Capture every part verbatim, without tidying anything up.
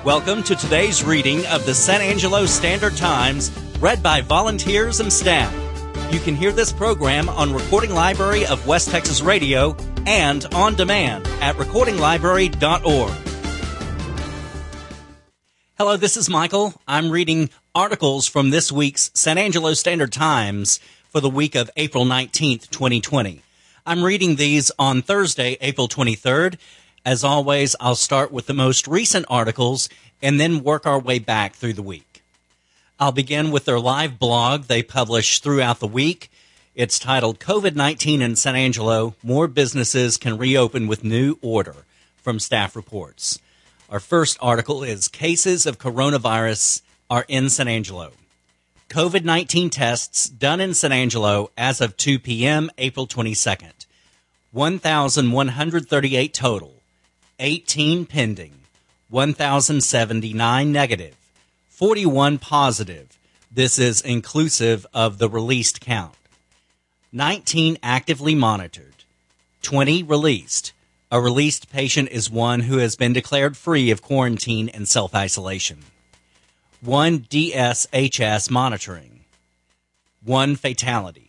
Welcome to today's reading of the San Angelo Standard Times, read by volunteers and staff. You can hear this program on Recording Library of West Texas Radio and on demand at recording library dot org. Hello, this is Michael. I'm reading articles from this week's San Angelo Standard Times for the week of April nineteenth, twenty twenty. I'm reading these on Thursday, April twenty-third. As always, I'll start with the most recent articles and then work our way back through the week. I'll begin with their live blog they publish throughout the week. It's titled COVID nineteen in San Angelo, More Businesses Can Reopen with New Order, from Staff Reports. Our first article is Cases of Coronavirus Are in San Angelo. COVID nineteen tests done in San Angelo as of two p.m. April twenty-second. one thousand one hundred thirty-eight total. eighteen pending, one thousand seventy-nine negative, forty-one positive. This is inclusive of the released count. nineteen actively monitored, twenty released. A released patient is one who has been declared free of quarantine and self-isolation. One D S H S monitoring. One fatality.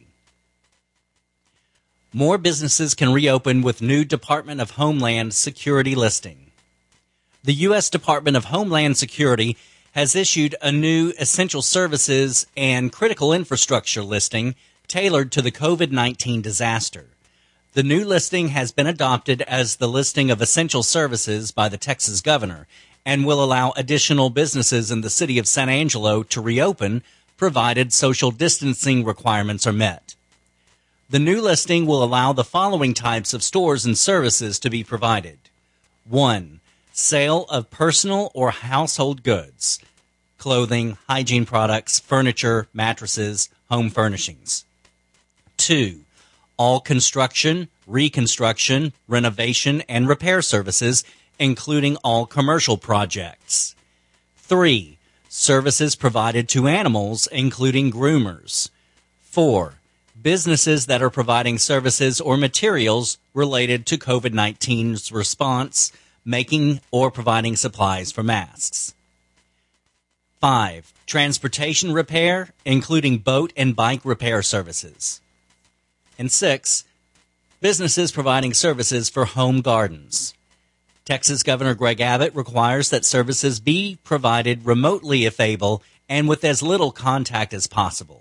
More businesses can reopen with new Department of Homeland Security listing. The U S Department of Homeland Security has issued a new essential services and critical infrastructure listing tailored to the COVID nineteen disaster. The new listing has been adopted as the listing of essential services by the Texas governor and will allow additional businesses in the city of San Angelo to reopen, provided social distancing requirements are met. The new listing will allow the following types of stores and services to be provided. One, sale of personal or household goods, clothing, hygiene products, furniture, mattresses, home furnishings. Two, all construction, reconstruction, renovation, and repair services, including all commercial projects. Three, services provided to animals, including groomers. Four, businesses that are providing services or materials related to COVID nineteen's response, making or providing supplies for masks. Five, transportation repair, including boat and bike repair services. And six, businesses providing services for home gardens. Texas Governor Greg Abbott requires that services be provided remotely if able and with as little contact as possible.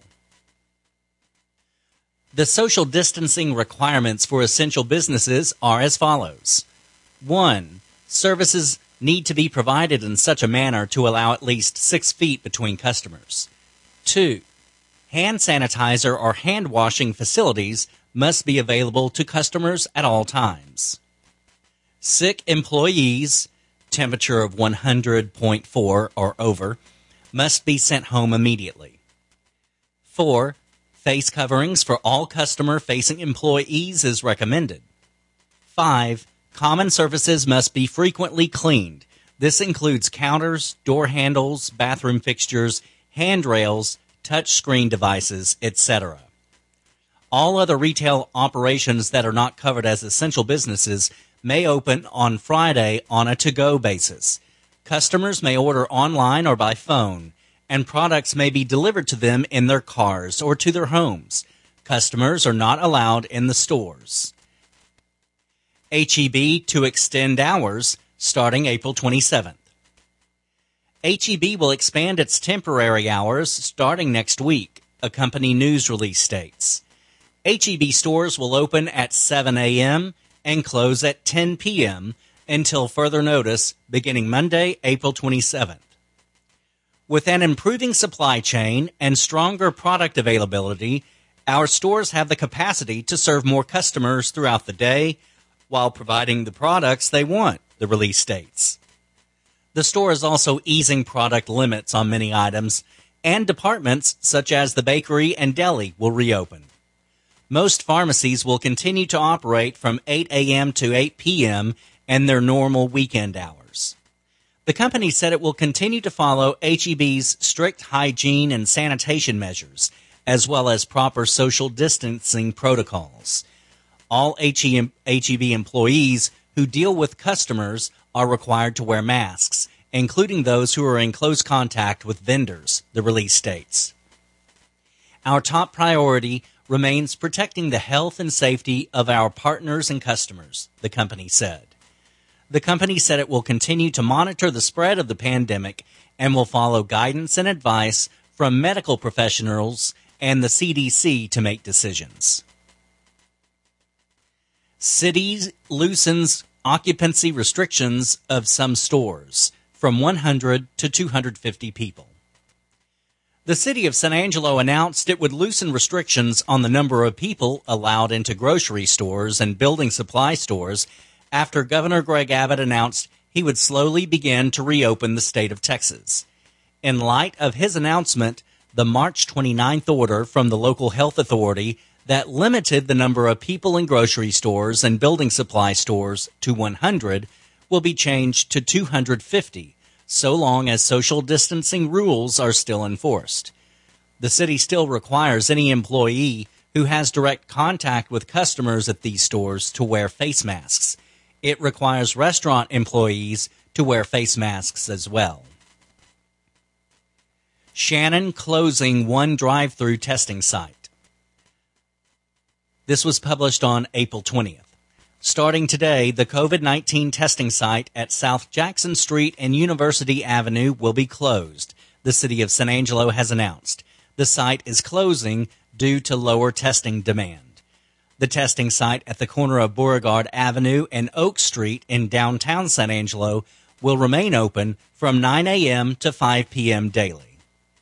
The social distancing requirements for essential businesses are as follows. One, services need to be provided in such a manner to allow at least six feet between customers. Two, hand sanitizer or hand washing facilities must be available to customers at all times. Sick employees, temperature of one hundred point four or over, must be sent home immediately. Four, face coverings for all customer-facing employees is recommended. Five, common surfaces must be frequently cleaned. This includes counters, door handles, bathroom fixtures, handrails, touchscreen devices, et cetera. All other retail operations that are not covered as essential businesses may open on Friday on a to-go basis. Customers may order online or by phone, and products may be delivered to them in their cars or to their homes. Customers are not allowed in the stores. H E B to extend hours starting April twenty-seventh. H E B will expand its temporary hours starting next week, a company news release states. H E B stores will open at seven a.m. and close at ten p.m. until further notice beginning Monday, April twenty-seventh. With an improving supply chain and stronger product availability, our stores have the capacity to serve more customers throughout the day while providing the products they want, the release states. The store is also easing product limits on many items, and departments such as the bakery and deli will reopen. Most pharmacies will continue to operate from eight a.m. to eight p.m. and their normal weekend hours. The company said it will continue to follow H E B's strict hygiene and sanitation measures, as well as proper social distancing protocols. All H E B employees who deal with customers are required to wear masks, including those who are in close contact with vendors, the release states. Our top priority remains protecting the health and safety of our partners and customers, the company said. The company said it will continue to monitor the spread of the pandemic and will follow guidance and advice from medical professionals and the C D C to make decisions. Cities loosens occupancy restrictions of some stores from one hundred to two hundred fifty people. The city of San Angelo announced it would loosen restrictions on the number of people allowed into grocery stores and building supply stores after Governor Greg Abbott announced he would slowly begin to reopen the state of Texas. In light of his announcement, the March twenty-ninth order from the local health authority that limited the number of people in grocery stores and building supply stores to one hundred will be changed to two hundred fifty, so long as social distancing rules are still enforced. The city still requires any employee who has direct contact with customers at these stores to wear face masks. It requires restaurant employees to wear face masks as well. Shannon closing one drive-through testing site. This was published on April twentieth. Starting today, the COVID nineteen testing site at South Jackson Street and University Avenue will be closed, the city of San Angelo has announced. The site is closing due to lower testing demand. The testing site at the corner of Beauregard Avenue and Oak Street in downtown San Angelo will remain open from nine a.m. to five p.m. daily.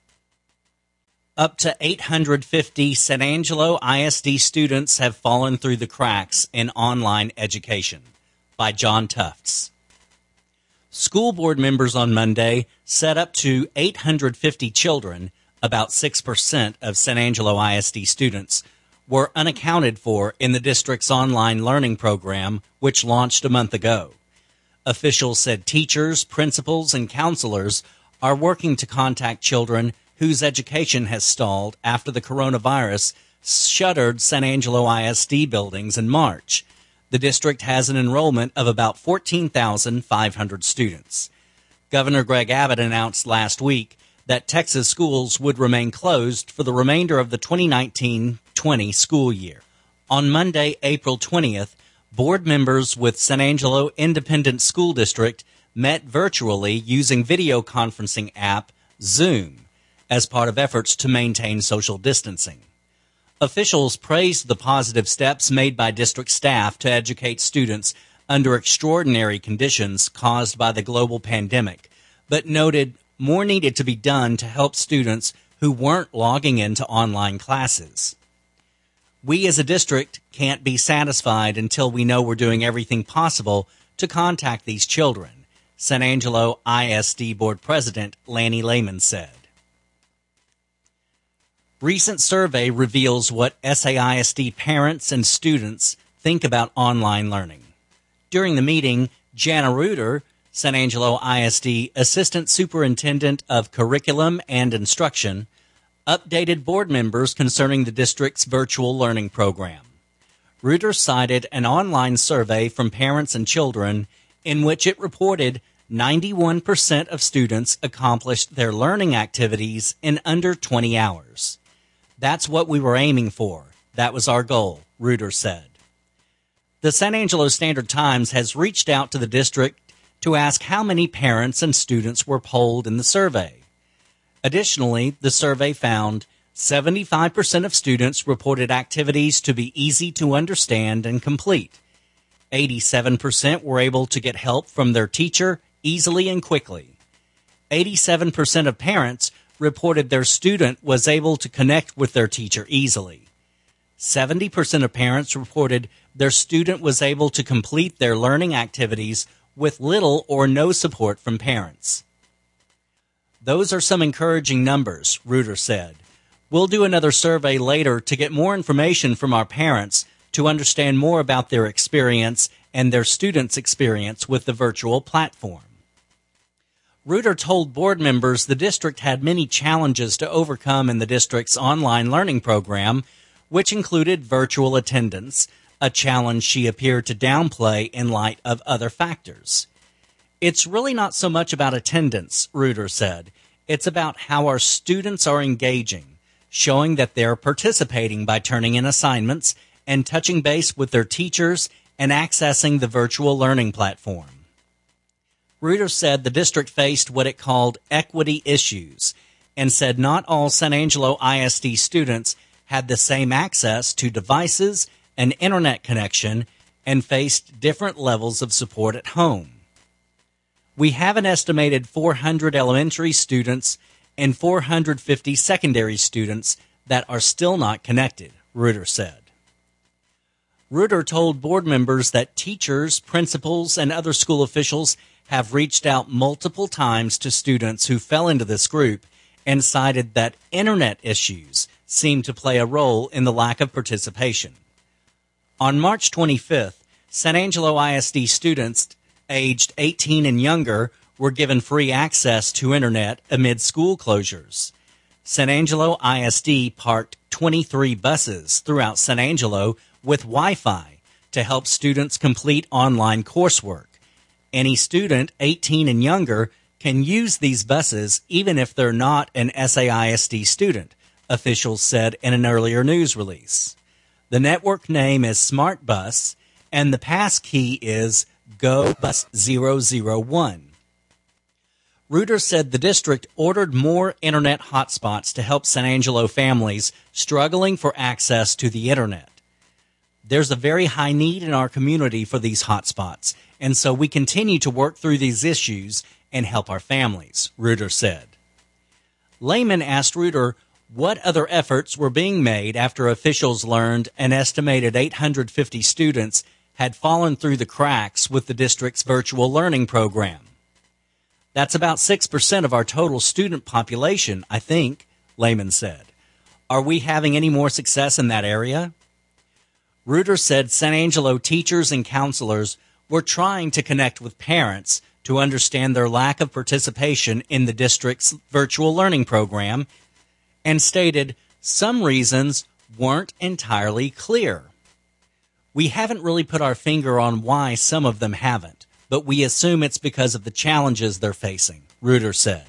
Up to eight hundred fifty San Angelo I S D students have fallen through the cracks in online education. By John Tufts. School board members on Monday said up to eight hundred fifty children, about six percent of San Angelo I S D students, were unaccounted for in the district's online learning program, which launched a month ago. Officials said teachers, principals, and counselors are working to contact children whose education has stalled after the coronavirus shuttered San Angelo I S D buildings in March. The district has an enrollment of about fourteen thousand five hundred students. Governor Greg Abbott announced last week that Texas schools would remain closed for the remainder of the twenty nineteen twenty school year. On Monday, April twentieth, board members with San Angelo Independent School District met virtually using video conferencing app Zoom as part of efforts to maintain social distancing. Officials praised the positive steps made by district staff to educate students under extraordinary conditions caused by the global pandemic, but noted more needed to be done to help students who weren't logging into online classes. We as a district can't be satisfied until we know we're doing everything possible to contact these children, San Angelo I S D Board President Lanny Lehman said. Recent survey reveals what S A I S D parents and students think about online learning. During the meeting, Jana Reuter, San Angelo I S D Assistant Superintendent of Curriculum and Instruction, updated board members concerning the district's virtual learning program. Reuter cited an online survey from parents and children in which it reported ninety-one percent of students accomplished their learning activities in under twenty hours. That's what we were aiming for. That was our goal, Reuter said. The San Angelo Standard-Times has reached out to the district to ask how many parents and students were polled in the survey. Additionally, the survey found seventy-five percent of students reported activities to be easy to understand and complete. eighty-seven percent were able to get help from their teacher easily and quickly. eighty-seven percent of parents reported their student was able to connect with their teacher easily. seventy percent of parents reported their student was able to complete their learning activities with little or no support from parents. Those are some encouraging numbers, Reuter said. We'll do another survey later to get more information from our parents to understand more about their experience and their students' experience with the virtual platform. Reuter told board members the district had many challenges to overcome in the district's online learning program, which included virtual attendance, a challenge she appeared to downplay in light of other factors. It's really not so much about attendance, Reuter said. It's about how our students are engaging, showing that they're participating by turning in assignments and touching base with their teachers and accessing the virtual learning platform. Reuter said the district faced what it called equity issues and said not all San Angelo I S D students had the same access to devices and internet connection and faced different levels of support at home. We have an estimated four hundred elementary students and four hundred fifty secondary students that are still not connected, Reuter said. Reuter told board members that teachers, principals, and other school officials have reached out multiple times to students who fell into this group and cited that internet issues seem to play a role in the lack of participation. On March twenty-fifth, San Angelo I S D students aged eighteen and younger were given free access to internet amid school closures. San Angelo I S D parked twenty-three buses throughout San Angelo with Wi-Fi to help students complete online coursework. Any student eighteen and younger can use these buses even if they're not an S A I S D student, officials said in an earlier news release. The network name is SmartBus, and the pass key is Go Bus zero zero one. Reuter said the district ordered more internet hotspots to help San Angelo families struggling for access to the internet. There's a very high need in our community for these hotspots, and so we continue to work through these issues and help our families, Reuter said. Lehman asked Reuter what other efforts were being made after officials learned an estimated eight hundred fifty students had fallen through the cracks with the district's virtual learning program. That's about six percent of our total student population, I think, Lehman said. Are we having any more success in that area? Reuter said San Angelo teachers and counselors were trying to connect with parents to understand their lack of participation in the district's virtual learning program and stated some reasons weren't entirely clear. We haven't really put our finger on why some of them haven't, but we assume it's because of the challenges they're facing, Reuter said.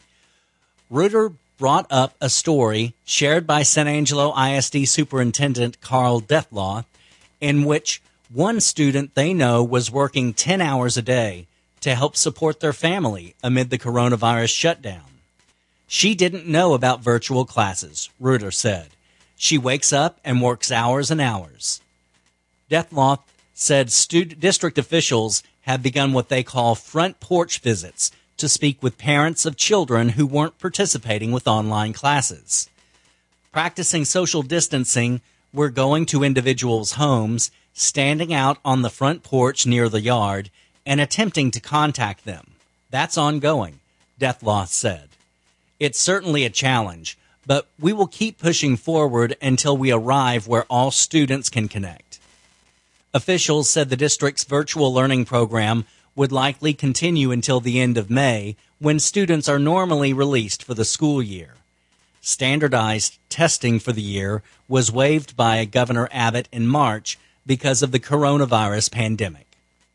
Reuter brought up a story shared by San Angelo I S D Superintendent Carl Deathlaw, in which one student they know was working ten hours a day to help support their family amid the coronavirus shutdown. She didn't know about virtual classes, Reuter said. She wakes up and works hours and hours. Deathlaw said stud- district officials have begun what they call front porch visits to speak with parents of children who weren't participating with online classes. Practicing social distancing, we're going to individuals' homes, standing out on the front porch near the yard, and attempting to contact them. That's ongoing, Deathlaw said. It's certainly a challenge, but we will keep pushing forward until we arrive where all students can connect. Officials said the district's virtual learning program would likely continue until the end of May, when students are normally released for the school year. Standardized testing for the year was waived by Governor Abbott in March because of the coronavirus pandemic.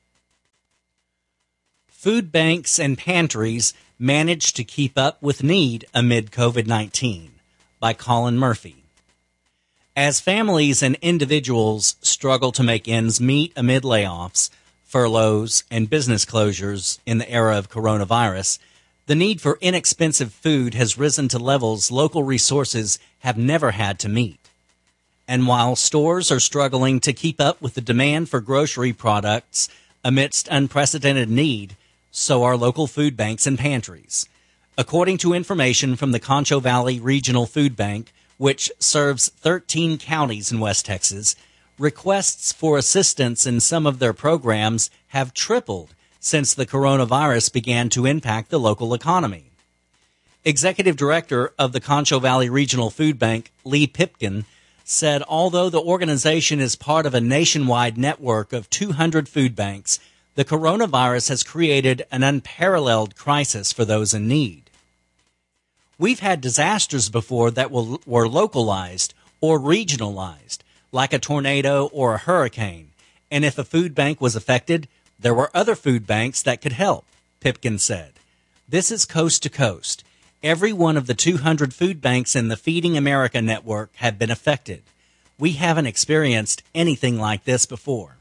Food banks and pantries managed to keep up with need amid COVID nineteen, by Colin Murphy. As families and individuals struggle to make ends meet amid layoffs, furloughs, and business closures in the era of coronavirus, the need for inexpensive food has risen to levels local resources have never had to meet. And while stores are struggling to keep up with the demand for grocery products amidst unprecedented need, so are local food banks and pantries. According to information from the Concho Valley Regional Food Bank, which serves thirteen counties in West Texas, requests for assistance in some of their programs have tripled since the coronavirus began to impact the local economy. Executive Director of the Concho Valley Regional Food Bank, Lee Pipkin, said although the organization is part of a nationwide network of two hundred food banks, the coronavirus has created an unparalleled crisis for those in need. We've had disasters before that were localized or regionalized, like a tornado or a hurricane, and if a food bank was affected, there were other food banks that could help, Pipkin said. This is coast to coast. Every one of the two hundred food banks in the Feeding America network have been affected. We haven't experienced anything like this before.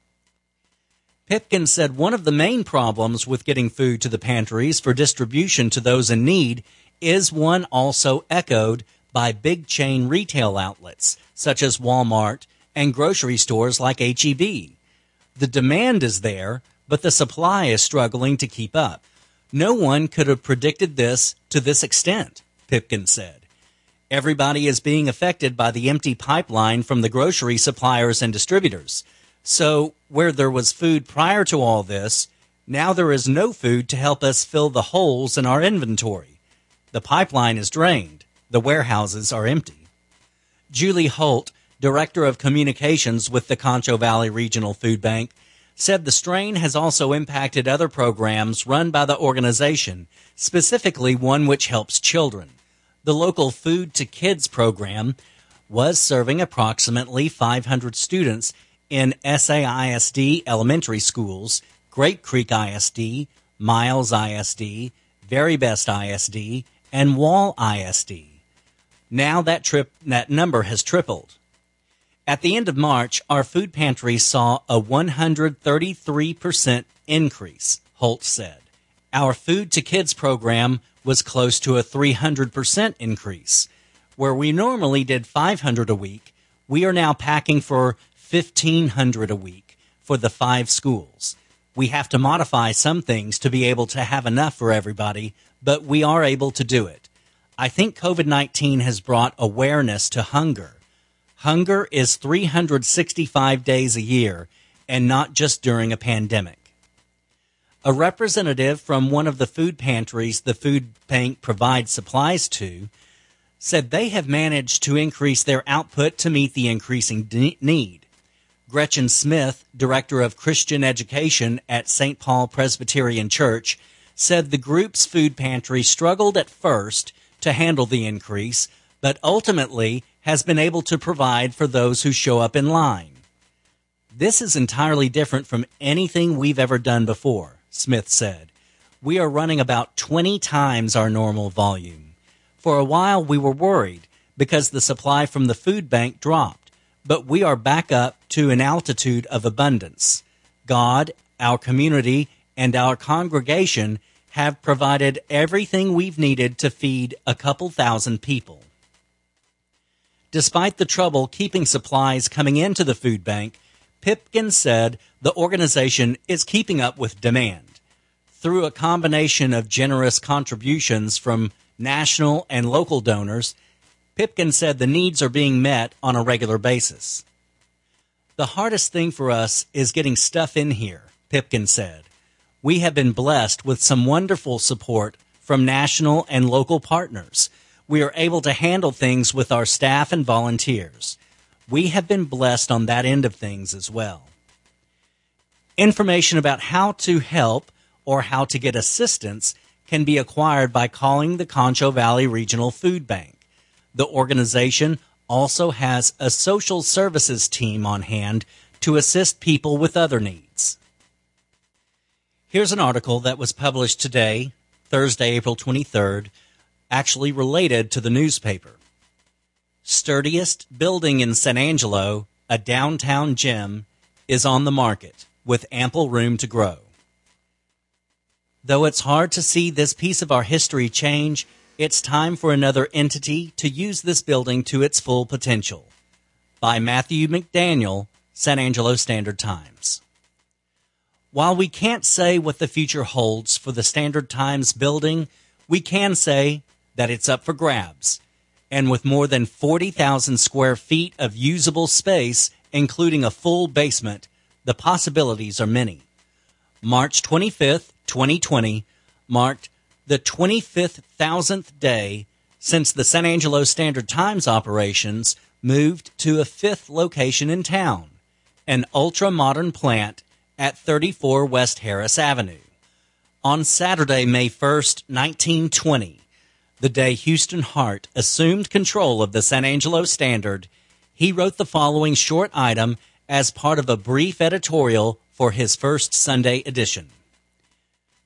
Pipkin said one of the main problems with getting food to the pantries for distribution to those in need is one also echoed by big chain retail outlets, such as Walmart and grocery stores like H E B. The demand is there, but the supply is struggling to keep up. No one could have predicted this to this extent, Pipkin said. Everybody is being affected by the empty pipeline from the grocery suppliers and distributors. So, where there was food prior to all this, now there is no food to help us fill the holes in our inventory. The pipeline is drained. The warehouses are empty. Julie Holt, Director of Communications with the Concho Valley Regional Food Bank, said the strain has also impacted other programs run by the organization, specifically one which helps children. The local Food to Kids program was serving approximately five hundred students in S A I S D elementary schools, Great Creek I S D, Miles I S D, Very Best I S D, and Wall I S D. Now that trip, that number has tripled. At the end of March, our food pantry saw a one hundred thirty-three percent increase, Holt said. Our Food to Kids program was close to a three hundred percent increase. Where we normally did five hundred a week, we are now packing for fifteen hundred a week for the five schools. We have to modify some things to be able to have enough for everybody, but we are able to do it. I think COVID nineteen has brought awareness to hunger. Hunger is three hundred sixty-five days a year, and not just during a pandemic. A representative from one of the food pantries the food bank provides supplies to said they have managed to increase their output to meet the increasing de- need. Gretchen Smith, Director of Christian Education at Saint Paul Presbyterian Church, said the group's food pantry struggled at first to handle the increase, but ultimately has been able to provide for those who show up in line. This is entirely different from anything we've ever done before, Smith said. We are running about twenty times our normal volume. For a while we were worried because the supply from the food bank dropped, but we are back up to an altitude of abundance. God, our community, and our congregation have provided everything we've needed to feed a couple thousand people. Despite the trouble keeping supplies coming into the food bank, Pipkin said the organization is keeping up with demand. Through a combination of generous contributions from national and local donors, Pipkin said the needs are being met on a regular basis. The hardest thing for us is getting stuff in here, Pipkin said. We have been blessed with some wonderful support from national and local partners. We are able to handle things with our staff and volunteers. We have been blessed on that end of things as well. Information about how to help or how to get assistance can be acquired by calling the Concho Valley Regional Food Bank. The organization also has a social services team on hand to assist people with other needs. Here's an article that was published today, Thursday, April twenty-third, actually related to the newspaper. Sturdiest building in San Angelo, a downtown gym, is on the market with ample room to grow. Though it's hard to see this piece of our history change, it's time for another entity to use this building to its full potential. By Matthew McDaniel, San Angelo Standard Times. While we can't say what the future holds for the Standard Times building, we can say that it's up for grabs. And with more than forty thousand square feet of usable space, including a full basement, the possibilities are many. March twenty-fifth, twenty twenty, marked the twenty-fifth thousandth day since the San Angelo Standard Times operations moved to a fifth location in town, an ultra-modern plant at thirty-four West Harris Avenue. On Saturday, May first, nineteen twenty, the day Houston Hart assumed control of the San Angelo Standard, he wrote the following short item as part of a brief editorial for his first Sunday edition.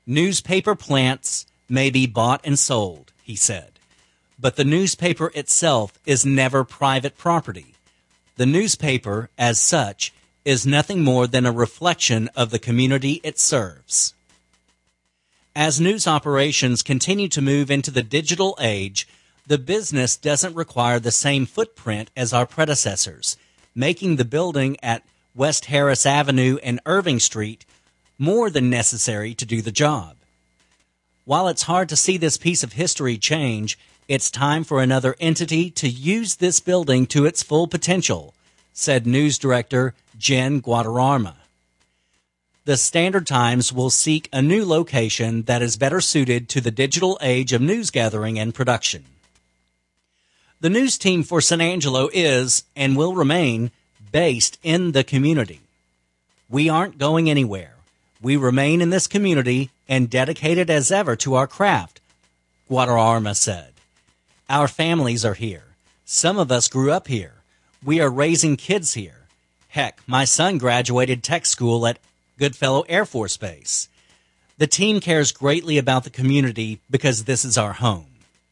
Newspaper plants may be bought and sold, he said, but the newspaper itself is never private property. The newspaper, as such, is nothing more than a reflection of the community it serves. As news operations continue to move into the digital age, the business doesn't require the same footprint as our predecessors, making the building at West Harris Avenue and Irving Street more than necessary to do the job. While it's hard to see this piece of history change, it's time for another entity to use this building to its full potential, said news director Jen Guadarrama. The Standard Times will seek a new location that is better suited to the digital age of news gathering and production. The news team for San Angelo is, and will remain, based in the community. We aren't going anywhere. We remain in this community and dedicated as ever to our craft, Guadarrama said. Our families are here. Some of us grew up here. We are raising kids here. Heck, my son graduated tech school at Goodfellow Air Force Base. The team cares greatly about the community because this is our home.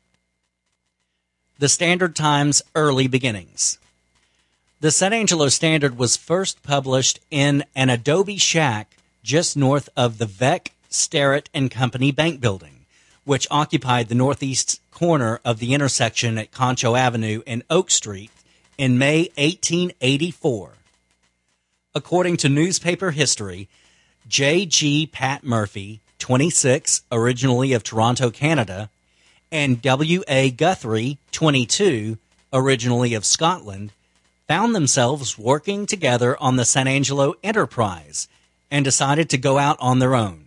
The Standard Times early beginnings. The San Angelo Standard was first published in an adobe shack just north of the Vec, Sterrett and Company Bank Building, which occupied the northeast corner of the intersection at Concho Avenue and Oak Street in May eighteen eighty-four. According to newspaper history, J G Pat Murphy, twenty-six, originally of Toronto, Canada, and W A Guthrie, twenty-two, originally of Scotland, found themselves working together on the San Angelo Enterprise and decided to go out on their own.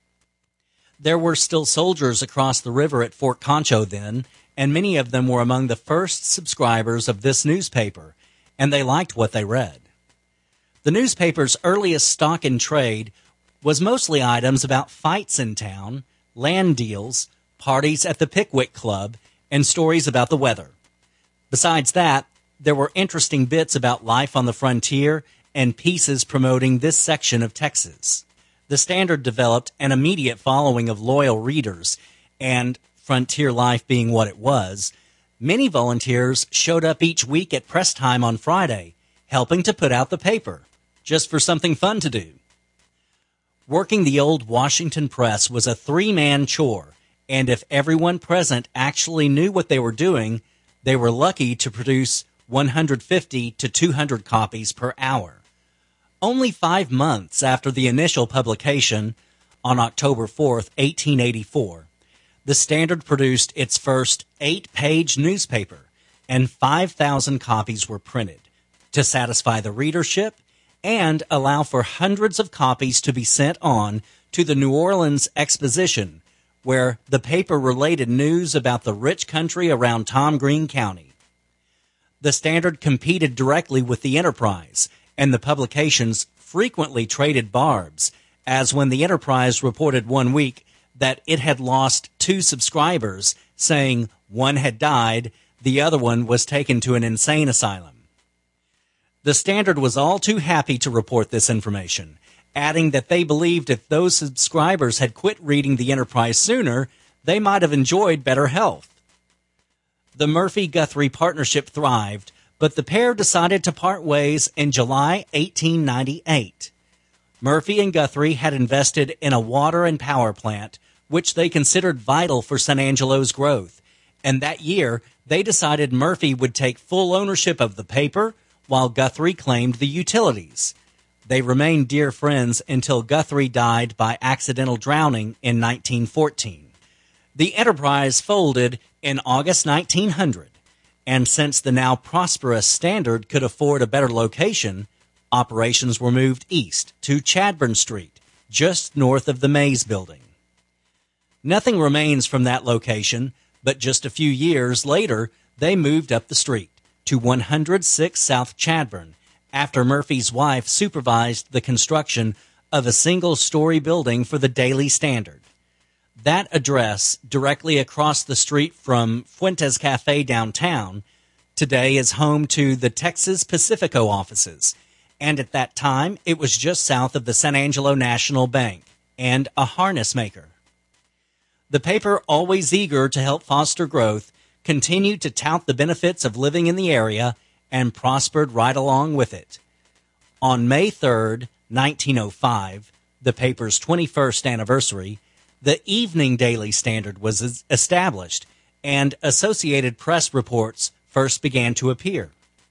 There were still soldiers across the river at Fort Concho then, and many of them were among the first subscribers of this newspaper, and they liked what they read. The newspaper's earliest stock in trade was mostly items about fights in town, land deals, parties at the Pickwick Club, and stories about the weather. Besides that, there were interesting bits about life on the frontier and pieces promoting this section of Texas. The Standard developed an immediate following of loyal readers, and frontier life being what it was, many volunteers showed up each week at press time on Friday, helping to put out the paper, just for something fun to do. Working the old Washington press was a three-man chore, and if everyone present actually knew what they were doing, they were lucky to produce one hundred fifty to two hundred copies per hour. Only five months after the initial publication, on October fourth, eighteen eighty-four, the Standard produced its first eight-page newspaper, and five thousand copies were printed to satisfy the readership and allow for hundreds of copies to be sent on to the New Orleans Exposition, where the paper related news about the rich country around Tom Green County. The Standard competed directly with the Enterprise, and the publications frequently traded barbs, as when the Enterprise reported one week that it had lost two subscribers, saying one had died, the other one was taken to an insane asylum. The Standard was all too happy to report this information, adding that they believed if those subscribers had quit reading the Enterprise sooner, they might have enjoyed better health. The Murphy-Guthrie partnership thrived, but the pair decided to part ways in July eighteen ninety-eight. Murphy and Guthrie had invested in a water and power plant, which they considered vital for San Angelo's growth, and that year they decided Murphy would take full ownership of the paper, while Guthrie claimed the utilities. They remained dear friends until Guthrie died by accidental drowning in nineteen fourteen. The Enterprise folded in August nineteen hundred. And since the now prosperous Standard could afford a better location, operations were moved east to Chadbourn Street, just north of the Mays Building. Nothing remains from that location, but just a few years later, they moved up the street to one oh six South Chadbourn, after Murphy's wife supervised the construction of a single-story building for the Daily Standard. That address, directly across the street from Fuentes Cafe downtown, today is home to the Texas Pacifico offices, and at that time it was just south of the San Angelo National Bank and a harness maker. The paper, always eager to help foster growth, continued to tout the benefits of living in the area and prospered right along with it. On May third, nineteen oh five, the paper's twenty-first anniversary, the Evening Daily Standard was established, and Associated Press reports first began to appear.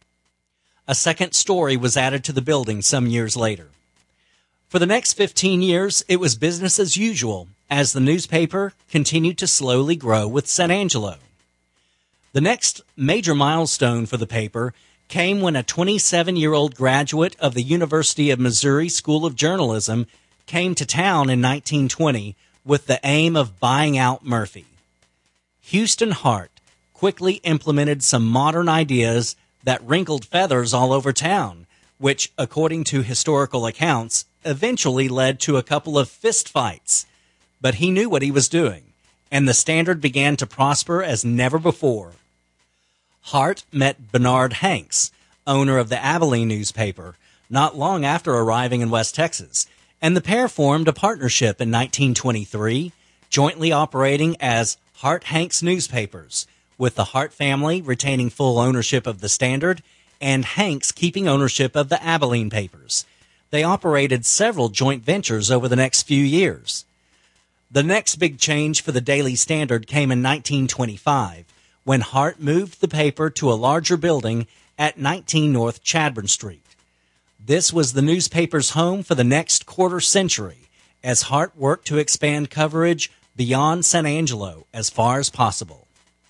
A second story was added to the building some years later. For the next fifteen years, it was business as usual as the newspaper continued to slowly grow with San Angelo. The next major milestone for the paper came when a twenty-seven-year-old graduate of the University of Missouri School of Journalism came to town in nineteen twenty with the aim of buying out Murphy. Houston Hart quickly implemented some modern ideas that wrinkled feathers all over town, which, according to historical accounts, eventually led to a couple of fistfights. But he knew what he was doing, and the Standard began to prosper as never before. Hart met Bernard Hanks, owner of the Abilene newspaper, not long after arriving in West Texas, and the pair formed a partnership in nineteen twenty-three, jointly operating as Hart-Hanks Newspapers, with the Hart family retaining full ownership of the Standard and Hanks keeping ownership of the Abilene papers. They operated several joint ventures over the next few years. The next big change for the Daily Standard came in nineteen twenty-five, when Hart moved the paper to a larger building at nineteen North Chadbourn Street. This was the newspaper's home for the next quarter century, as Hart worked to expand coverage beyond San Angelo as far as possible.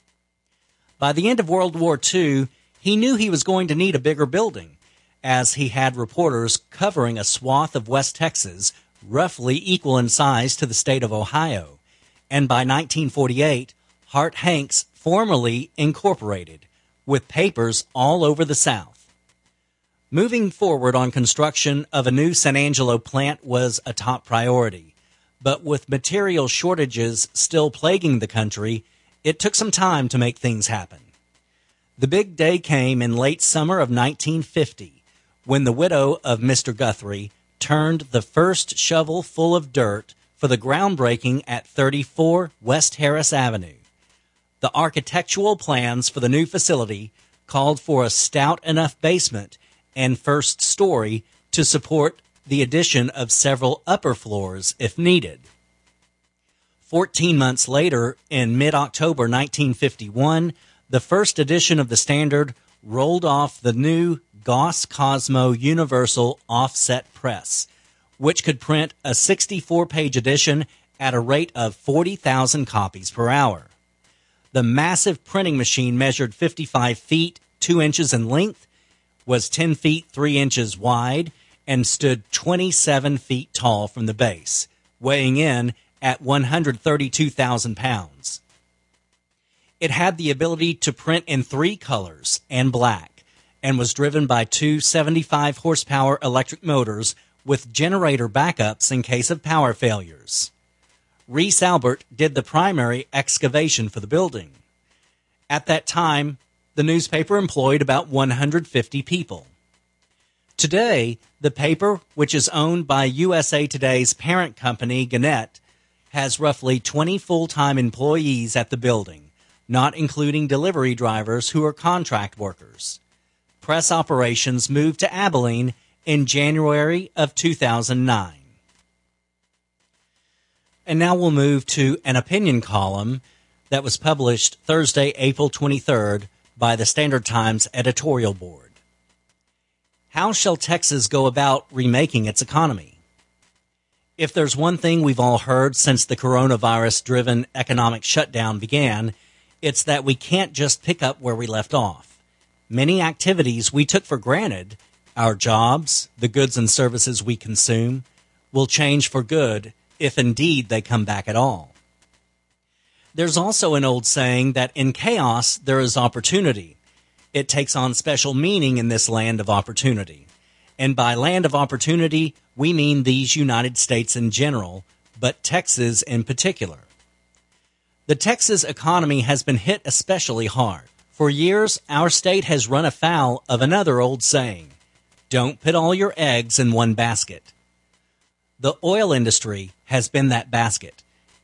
By the end of World War Two, he knew he was going to need a bigger building, as he had reporters covering a swath of West Texas, roughly equal in size to the state of Ohio. And by nineteen forty-eight, Hart-Hanks formally incorporated, with papers all over the South. Moving forward on construction of a new San Angelo plant was a top priority, but with material shortages still plaguing the country, it took some time to make things happen. The big day came in late summer of nineteen fifty, when the widow of Mister Guthrie turned the first shovel full of dirt for the groundbreaking at thirty-four West Harris Avenue. The architectural plans for the new facility called for a stout enough basement and first story to support the addition of several upper floors if needed. Fourteen months later, in mid-October nineteen fifty-one, the first edition of the Standard rolled off the new Goss Cosmo Universal Offset Press, which could print a sixty-four page edition at a rate of forty thousand copies per hour. The massive printing machine measured fifty-five feet, two inches in length, was ten feet, three inches wide, and stood twenty-seven feet tall from the base, weighing in at one hundred thirty-two thousand pounds. It had the ability to print in three colors and black, and was driven by two seventy-five horsepower electric motors with generator backups in case of power failures. Reese Albert did the primary excavation for the building. At that time, the newspaper employed about one hundred fifty people. Today, the paper, which is owned by U S A Today's parent company, Gannett, has roughly twenty full-time employees at the building, not including delivery drivers who are contract workers. Press operations moved to Abilene in January of two thousand nine. And now we'll move to an opinion column that was published Thursday, April twenty-third, by the Standard Times editorial board. How shall Texas go about remaking its economy? If there's one thing we've all heard since the coronavirus-driven economic shutdown began, it's that we can't just pick up where we left off. Many activities we took for granted, our jobs, the goods and services we consume, will change for good if indeed they come back at all. There's also an old saying that in chaos there is opportunity. It takes on special meaning in this land of opportunity. And by land of opportunity, we mean these United States in general, but Texas in particular. The Texas economy has been hit especially hard. For years, our state has run afoul of another old saying, don't put all your eggs in one basket. The oil industry has been that basket.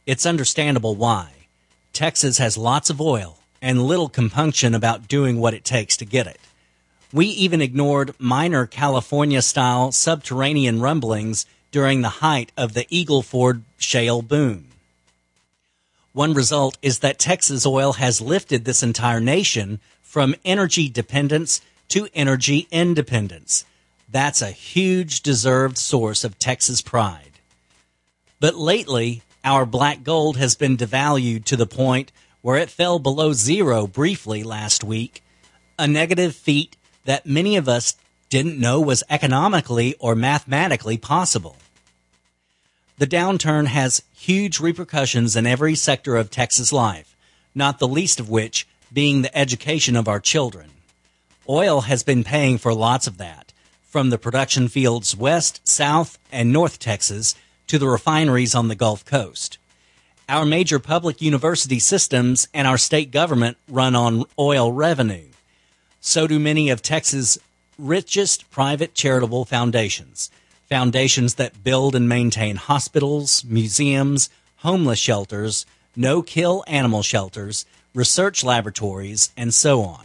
It's understandable why. Texas has lots of oil and little compunction about doing what it takes to get it. We even ignored minor California-style subterranean rumblings during the height of the Eagle Ford shale boom. One result is that Texas oil has lifted this entire nation from energy dependence to energy independence. That's a huge deserved source of Texas pride. But lately, our black gold has been devalued to the point where it fell below zero briefly last week, a negative feat that many of us didn't know was economically or mathematically possible. The downturn has huge repercussions in every sector of Texas life, not the least of which being the education of our children. Oil has been paying for lots of that, from the production fields west, south, and north Texas to the refineries on the Gulf Coast. Our major public university systems and our state government run on oil revenue. So do many of Texas' richest private charitable foundations, foundations that build and maintain hospitals, museums, homeless shelters, no-kill animal shelters, research laboratories, and so on.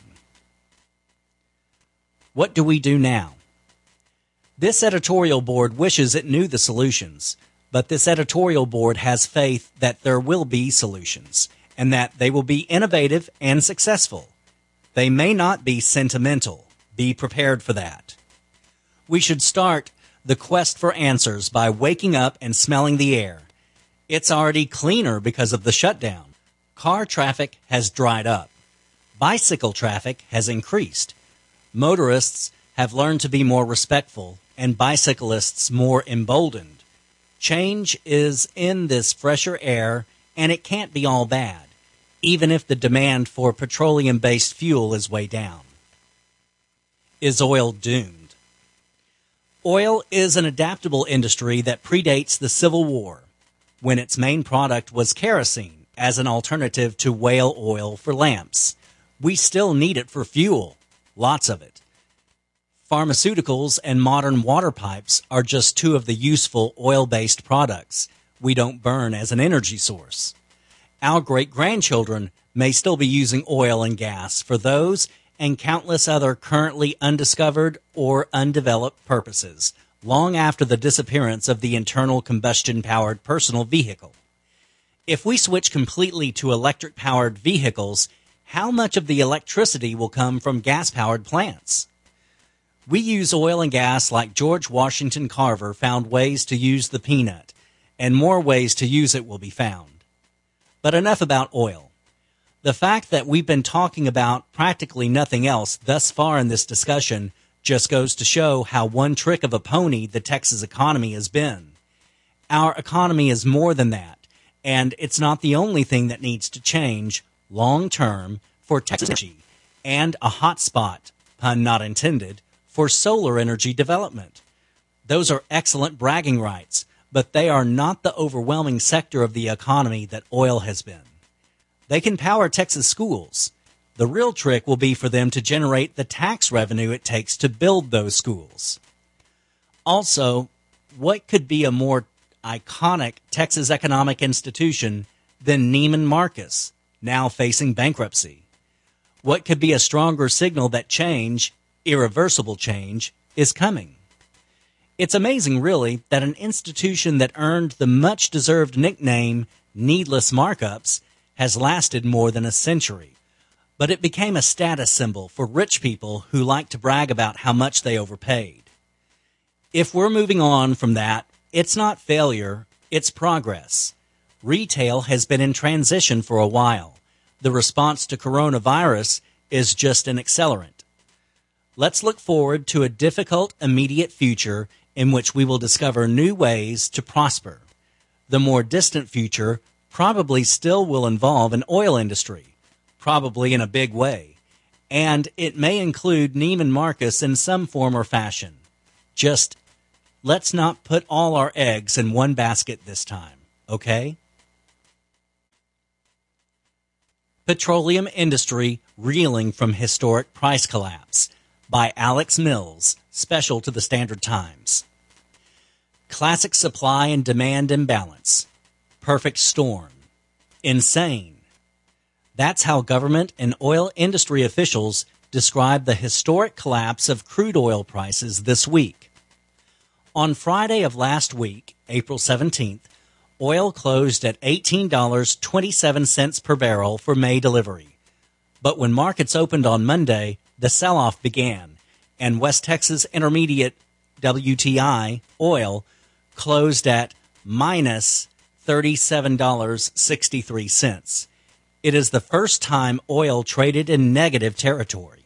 What do we do now? This editorial board wishes it knew the solutions, but this editorial board has faith that there will be solutions, and that they will be innovative and successful. They may not be sentimental. Be prepared for that. We should start the quest for answers by waking up and smelling the air. It's already cleaner because of the shutdown. Car traffic has dried up. Bicycle traffic has increased. Motorists have learned to be more respectful, and bicyclists more emboldened. Change is in this fresher air, and it can't be all bad, even if the demand for petroleum-based fuel is way down. Is oil doomed? Oil is an adaptable industry that predates the Civil War, when its main product was kerosene as an alternative to whale oil for lamps. We still need it for fuel, lots of it. Pharmaceuticals and modern water pipes are just two of the useful oil-based products we don't burn as an energy source. Our great-grandchildren may still be using oil and gas for those and countless other currently undiscovered or undeveloped purposes, long after the disappearance of the internal combustion-powered personal vehicle. If we switch completely to electric-powered vehicles, how much of the electricity will come from gas-powered plants? We use oil and gas like George Washington Carver found ways to use the peanut, and more ways to use it will be found. But enough about oil. The fact that we've been talking about practically nothing else thus far in this discussion just goes to show how one trick of a pony the Texas economy has been. Our economy is more than that, and it's not the only thing that needs to change long-term for Texas energy, and a hot spot, pun not intended, for solar energy development. Those are excellent bragging rights, but they are not the overwhelming sector of the economy that oil has been. They can power Texas schools. The real trick will be for them to generate the tax revenue it takes to build those schools. Also, what could be a more iconic Texas economic institution than Neiman Marcus, now facing bankruptcy? What could be a stronger signal that change, irreversible change, is coming? It's amazing, really, that an institution that earned the much-deserved nickname Needless Markups has lasted more than a century. But it became a status symbol for rich people who like to brag about how much they overpaid. If we're moving on from that, it's not failure, it's progress. Retail has been in transition for a while. The response to coronavirus is just an accelerant. Let's look forward to a difficult, immediate future in which we will discover new ways to prosper. The more distant future probably still will involve an oil industry, probably in a big way, and it may include Neiman Marcus in some form or fashion. Just let's not put all our eggs in one basket this time, okay? Petroleum Industry Reeling from Historic Price Collapse by Alex Mills, special to the Standard Times. Classic supply and demand imbalance. Perfect storm. insane. That's how government and oil industry officials describe the historic collapse of crude oil prices this week. On Friday of last week, April seventeenth, oil closed at eighteen dollars and twenty-seven cents per barrel for May delivery. But when markets opened on Monday, the sell-off began, and West Texas Intermediate W T I oil closed at minus thirty-seven dollars and sixty-three cents. It is the first time oil traded in negative territory.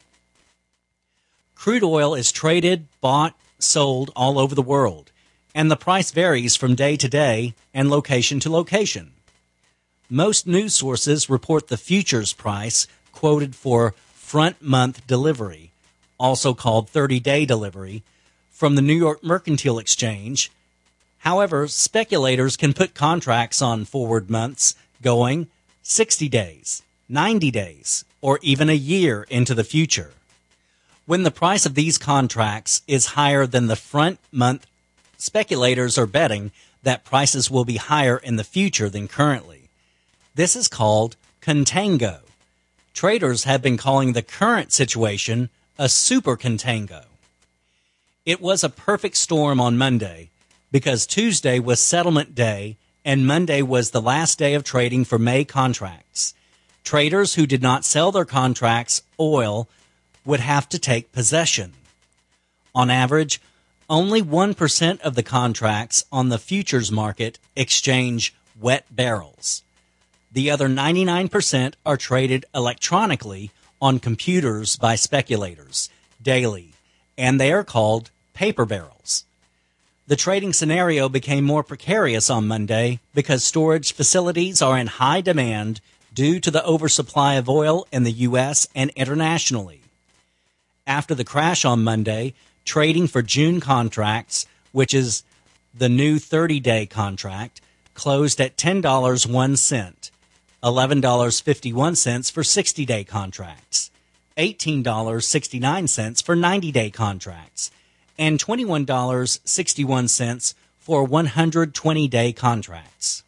Crude oil is traded, bought, sold all over the world, and the price varies from day to day and location to location. Most news sources report the futures price quoted for front month delivery, also called thirty-day delivery, from the New York Mercantile Exchange. However, speculators can put contracts on forward months going sixty days, ninety days, or even a year into the future. When the price of these contracts is higher than the front month, speculators are betting that prices will be higher in the future than currently. This is called contango. Traders have been calling the current situation a super contango. It was a perfect storm on Monday because Tuesday was settlement day and Monday was the last day of trading for May contracts. Traders who did not sell their contracts oil would have to take possession. On average, only one percent of the contracts on the futures market exchange wet barrels. The other ninety-nine percent are traded electronically on computers by speculators daily, and they are called paper barrels. The trading scenario became more precarious on Monday because storage facilities are in high demand due to the oversupply of oil in the U S and internationally. After the crash on Monday, trading for June contracts, which is the new thirty-day contract, closed at ten dollars and one cent, eleven dollars and fifty-one cents for sixty-day contracts, eighteen dollars and sixty-nine cents for ninety-day contracts, and twenty-one dollars and sixty-one cents for one hundred twenty-day contracts.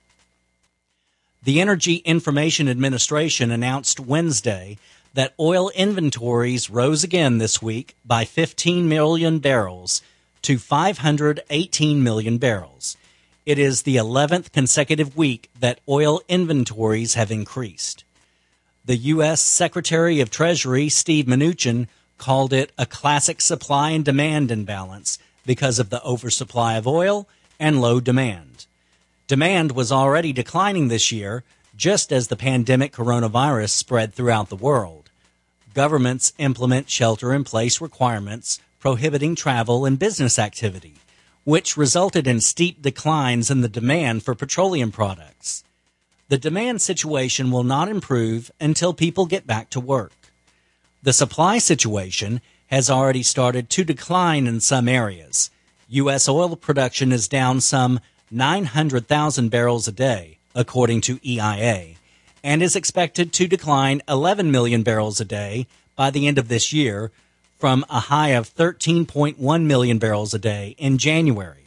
The Energy Information Administration announced Wednesday that oil inventories rose again this week by fifteen million barrels to five hundred eighteen million barrels. It is the eleventh consecutive week that oil inventories have increased. The U S Secretary of Treasury, Steve Mnuchin, called it a classic supply and demand imbalance because of the oversupply of oil and low demand. Demand was already declining this year, just as the pandemic coronavirus spread throughout the world. Governments implement shelter-in-place requirements prohibiting travel and business activity, which resulted in steep declines in the demand for petroleum products. The demand situation will not improve until people get back to work. The supply situation has already started to decline in some areas. U S oil production is down some nine hundred thousand barrels a day, according to E I A, and is expected to decline eleven million barrels a day by the end of this year from a high of thirteen point one million barrels a day in January.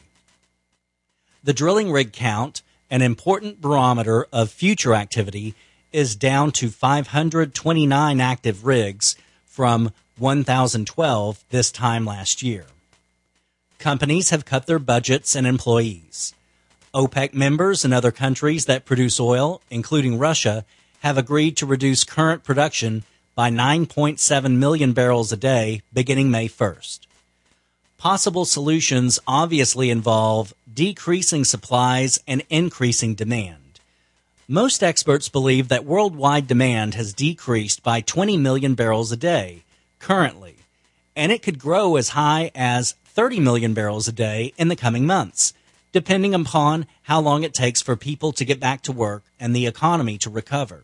The drilling rig count, an important barometer of future activity, is down to five hundred twenty-nine active rigs from one thousand twelve this time last year. Companies have cut their budgets and employees. OPEC members and other countries that produce oil, including Russia, have agreed to reduce current production by nine point seven million barrels a day beginning May first. Possible solutions obviously involve decreasing supplies and increasing demand. Most experts believe that worldwide demand has decreased by twenty million barrels a day currently, and it could grow as high as thirty million barrels a day in the coming months, depending upon how long it takes for people to get back to work and the economy to recover.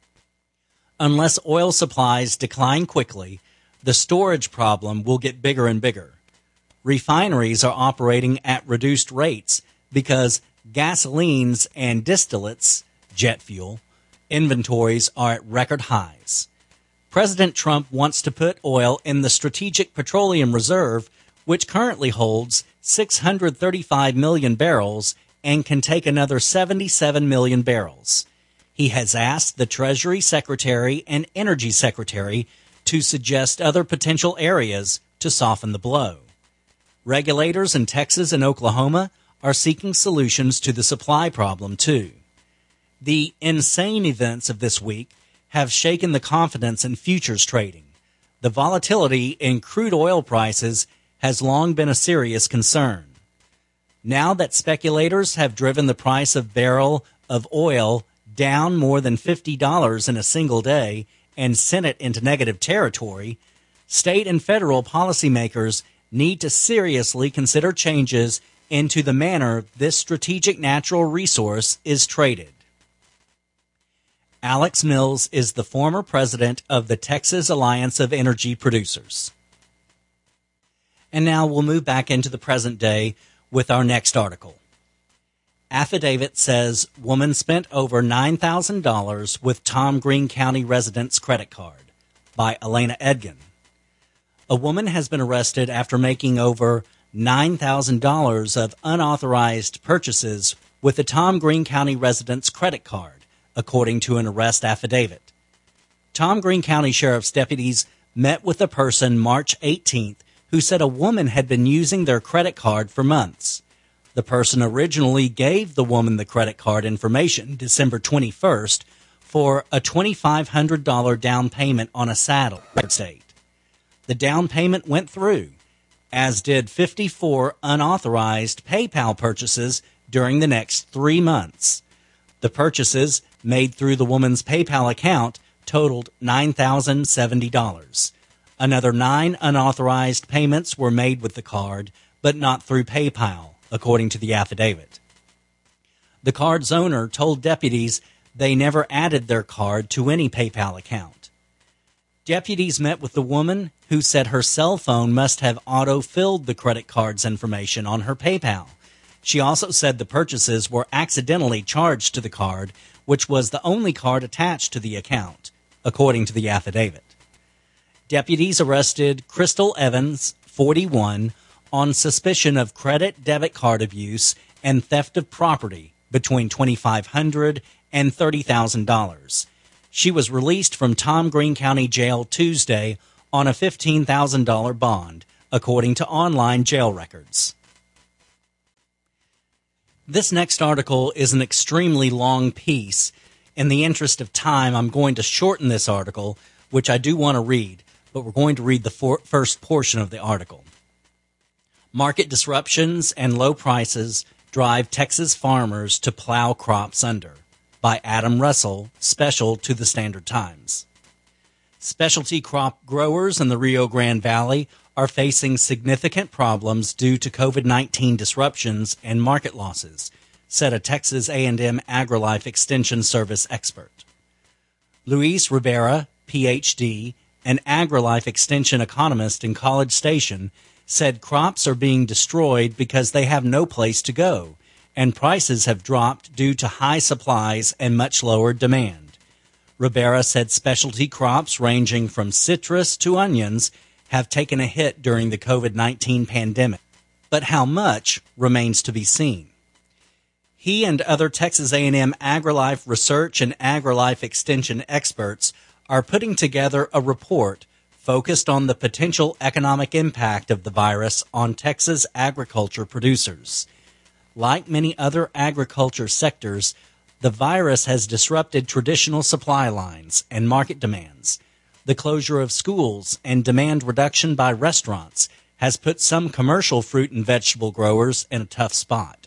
Unless oil supplies decline quickly, the storage problem will get bigger and bigger. Refineries are operating at reduced rates because gasolines and distillates, jet fuel, inventories are at record highs. President Trump wants to put oil in the Strategic Petroleum Reserve, which currently holds six hundred thirty-five million barrels and can take another seventy-seven million barrels. He has asked the Treasury Secretary and Energy Secretary to suggest other potential areas to soften the blow. Regulators in Texas and Oklahoma are seeking solutions to the supply problem, too. The insane events of this week have shaken the confidence in futures trading. The volatility in crude oil prices has long been a serious concern. Now that speculators have driven the price of barrel of oil down more than fifty dollars in a single day and sent it into negative territory, state and federal policymakers need to seriously consider changes into the manner this strategic natural resource is traded. Alex Mills is the former president of the Texas Alliance of Energy Producers. And now we'll move back into the present day with our next article. Affidavit says woman spent over nine thousand dollars with Tom Green County resident's credit card, by Elena Edgin. A woman has been arrested after making over nine thousand dollars of unauthorized purchases with the Tom Green County resident's credit card, according to an arrest affidavit. Tom Green County Sheriff's deputies met with a person March eighteenth who said a woman had been using their credit card for months. The person originally gave the woman the credit card information December twenty-first for a two thousand five hundred dollars down payment on a saddle estate. The down payment went through, as did fifty-four unauthorized PayPal purchases during the next three months. The purchases made through the woman's PayPal account totaled nine thousand seventy dollars. Another nine unauthorized payments were made with the card, but not through PayPal, according to the affidavit. The card's owner told deputies they never added their card to any PayPal account. Deputies met with the woman who said her cell phone must have auto-filled the credit card's information on her PayPal. She also said the purchases were accidentally charged to the card, which was the only card attached to the account, according to the affidavit. Deputies arrested Crystal Evans, forty-one, on suspicion of credit debit card abuse and theft of property between two thousand five hundred dollars and thirty thousand dollars. She was released from Tom Green County Jail Tuesday on a fifteen thousand dollars bond, according to online jail records. This next article is an extremely long piece. In the interest of time, I'm going to shorten this article, which I do want to read, but we're going to read the for- first portion of the article. Market disruptions and low prices drive Texas farmers to plow crops under, by Adam Russell, special to the Standard Times. Specialty crop growers in the Rio Grande Valley are facing significant problems due to covid nineteen disruptions and market losses, said a Texas A and M AgriLife Extension Service expert. Luis Rivera, P H D, an AgriLife Extension economist in College Station, said crops are being destroyed because they have no place to go, and prices have dropped due to high supplies and much lower demand. Rivera said specialty crops ranging from citrus to onions have taken a hit during the covid nineteen pandemic, but how much remains to be seen. He and other Texas A and M AgriLife research and AgriLife Extension experts are putting together a report focused on the potential economic impact of the virus on Texas agriculture producers. Like many other agriculture sectors, the virus has disrupted traditional supply lines and market demands. The closure of schools and demand reduction by restaurants has put some commercial fruit and vegetable growers in a tough spot.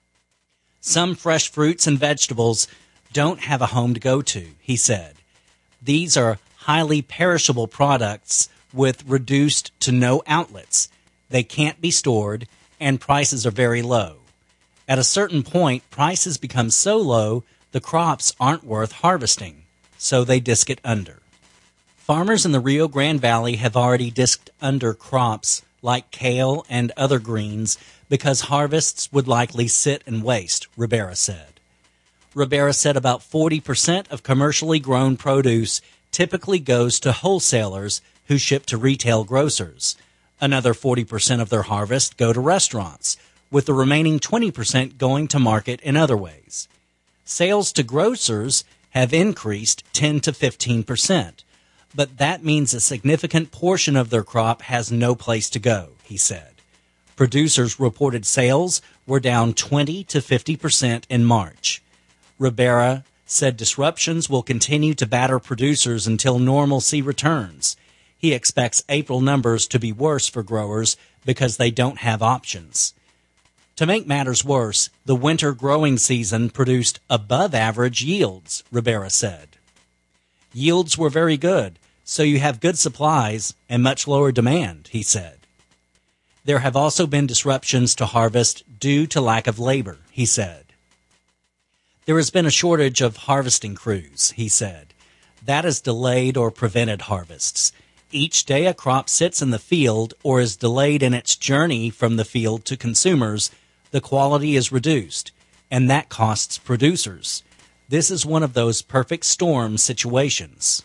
Some fresh fruits and vegetables don't have a home to go to, he said. These are highly perishable products with reduced to no outlets. They can't be stored, and prices are very low. At a certain point, prices become so low the crops aren't worth harvesting, so they disc it under. Farmers in the Rio Grande Valley have already disked under crops like kale and other greens because harvests would likely sit and waste, Rivera said. Rivera said about forty percent of commercially grown produce typically goes to wholesalers who ship to retail grocers. Another forty percent of their harvest go to restaurants, with the remaining twenty percent going to market in other ways. Sales to grocers have increased ten to fifteen percent. But that means a significant portion of their crop has no place to go, he said. Producers reported sales were down twenty to fifty percent in March. Rivera said disruptions will continue to batter producers until normalcy returns. He expects April numbers to be worse for growers because they don't have options. To make matters worse, the winter growing season produced above-average yields, Rivera said. Yields were very good, so you have good supplies and much lower demand, he said. There have also been disruptions to harvest due to lack of labor, he said. There has been a shortage of harvesting crews, he said. That has delayed or prevented harvests. Each day a crop sits in the field or is delayed in its journey from the field to consumers, the quality is reduced, and that costs producers. This is one of those perfect storm situations.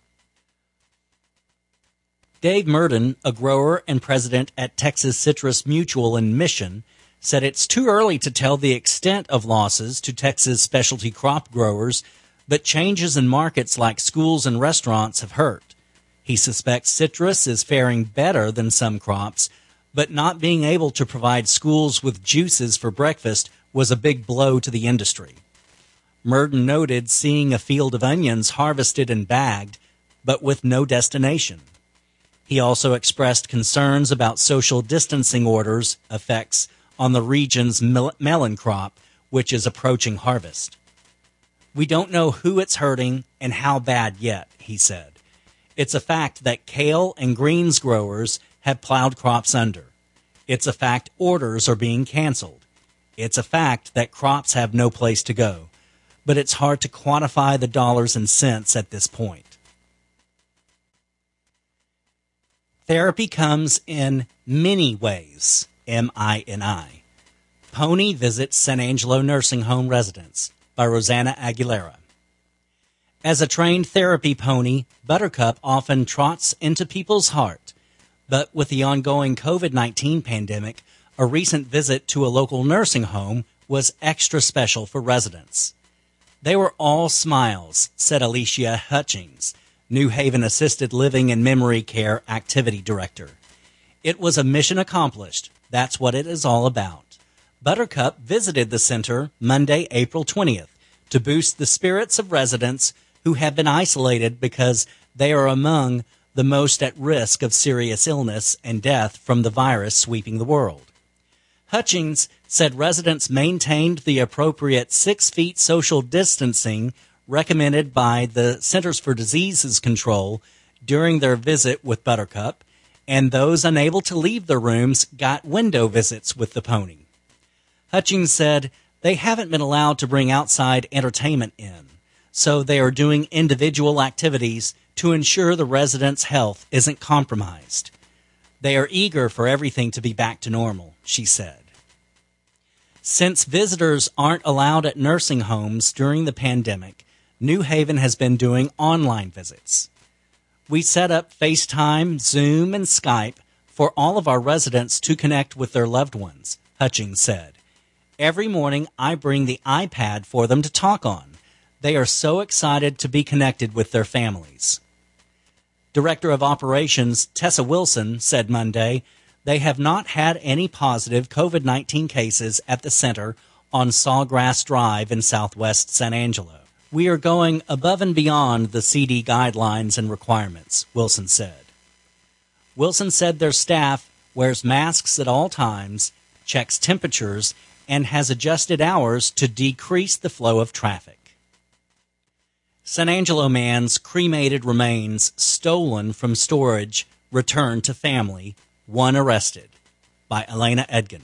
Dave Murden, a grower and president at Texas Citrus Mutual in Mission, said it's too early to tell the extent of losses to Texas specialty crop growers, but changes in markets like schools and restaurants have hurt. He suspects citrus is faring better than some crops, but not being able to provide schools with juices for breakfast was a big blow to the industry. Murden noted seeing a field of onions harvested and bagged, but with no destination. He also expressed concerns about social distancing orders' effects on the region's mel- melon crop, which is approaching harvest. We don't know who it's hurting and how bad yet, he said. It's a fact that kale and greens growers have plowed crops under. It's a fact orders are being canceled. It's a fact that crops have no place to go. But it's hard to quantify the dollars and cents at this point. Therapy comes in many ways, M I N I. Pony visits San Angelo Nursing Home residents by Rosanna Aguilera. As a trained therapy pony, Buttercup often trots into people's heart. But with the ongoing covid nineteen pandemic, a recent visit to a local nursing home was extra special for residents. They were all smiles, said Alicia Hutchings, New Haven Assisted Living and Memory Care Activity Director. It was a mission accomplished. That's what it is all about. Buttercup visited the center Monday, April twentieth, to boost the spirits of residents who have been isolated because they are among the most at risk of serious illness and death from the virus sweeping the world. Hutchings said residents maintained the appropriate six feet social distancing recommended by the Centers for Disease Control during their visit with Buttercup, and those unable to leave their rooms got window visits with the pony. Hutchings said they haven't been allowed to bring outside entertainment in, so they are doing individual activities to ensure the residents' health isn't compromised. They are eager for everything to be back to normal, she said. Since visitors aren't allowed at nursing homes during the pandemic, New Haven has been doing online visits. We set up FaceTime, Zoom, and Skype for all of our residents to connect with their loved ones, Hutchings said. Every morning, I bring the iPad for them to talk on. They are so excited to be connected with their families. Director of Operations Tessa Wilson said Monday they have not had any positive covid nineteen cases at the center on Sawgrass Drive in southwest San Angelo. We are going above and beyond the C D guidelines and requirements, Wilson said. Wilson said their staff wears masks at all times, checks temperatures, and has adjusted hours to decrease the flow of traffic. San Angelo man's cremated remains stolen from storage returned to family, one arrested, by Elena Edgin.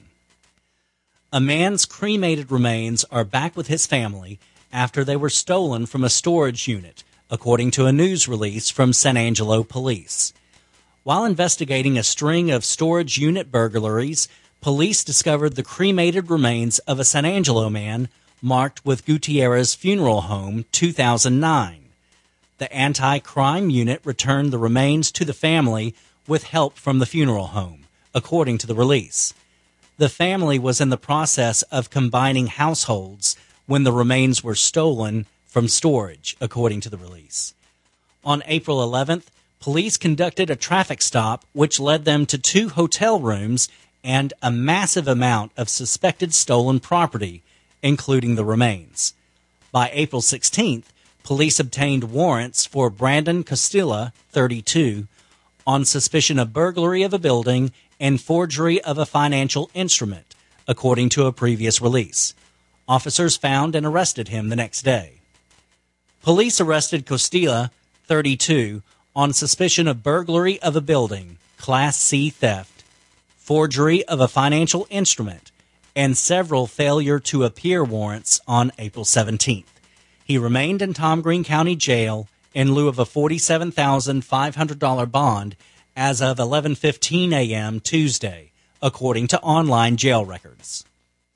A man's cremated remains are back with his family after they were stolen from a storage unit, according to a news release from San Angelo Police. While investigating a string of storage unit burglaries, police discovered the cremated remains of a San Angelo man marked with Gutierrez Funeral Home two thousand nine. The anti-crime unit returned the remains to the family with help from the funeral home, according to the release. The family was in the process of combining households when the remains were stolen from storage, according to the release. On April eleventh, police conducted a traffic stop which led them to two hotel rooms and a massive amount of suspected stolen property, including the remains. By April sixteenth, police obtained warrants for Brandon Costilla, thirty-two, on suspicion of burglary of a building and forgery of a financial instrument, according to a previous release. Officers found and arrested him the next day. Police arrested Costilla, thirty-two, on suspicion of burglary of a building, Class C theft, forgery of a financial instrument, and several failure to appear warrants on April seventeenth. He remained in Tom Green County Jail in lieu of a forty-seven thousand five hundred dollars bond as of eleven fifteen a.m. Tuesday, according to online jail records.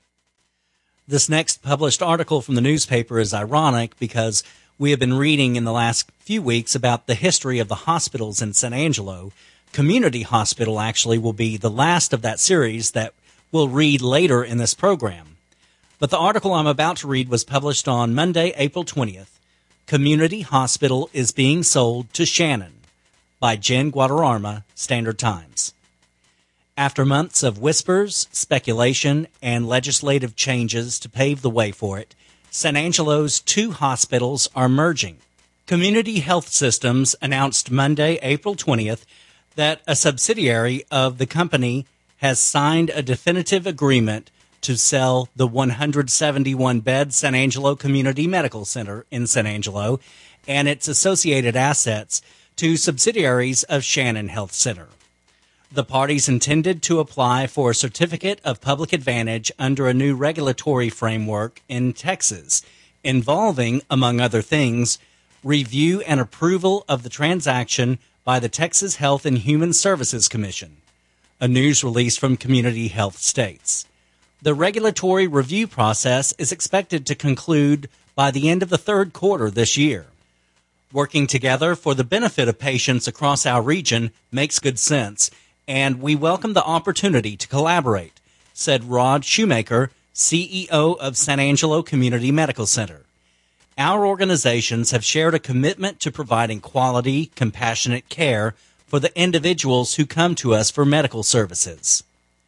This next published article from the newspaper is ironic because we have been reading in the last few weeks about the history of the hospitals in San Angelo. Community Hospital actually will be the last of that series that we'll read later in this program. But the article I'm about to read was published on Monday, April twentieth. Community Hospital is being sold to Shannon, by Jen Guadarrama, Standard Times. After months of whispers, speculation, and legislative changes to pave the way for it, San Angelo's two hospitals are merging. Community Health Systems announced Monday, April twentieth, that a subsidiary of the company has signed a definitive agreement to sell the one hundred seventy-one bed San Angelo Community Medical Center in San Angelo and its associated assets to subsidiaries of Shannon Health Center. The parties intended to apply for a certificate of public advantage under a new regulatory framework in Texas, involving, among other things, review and approval of the transaction by the Texas Health and Human Services Commission. A news release from Community Health states. The regulatory review process is expected to conclude by the end of the third quarter this year. Working together for the benefit of patients across our region makes good sense, and we welcome the opportunity to collaborate, said Rod Shoemaker, C E O of San Angelo Community Medical Center. Our organizations have shared a commitment to providing quality, compassionate care for the individuals who come to us for medical services.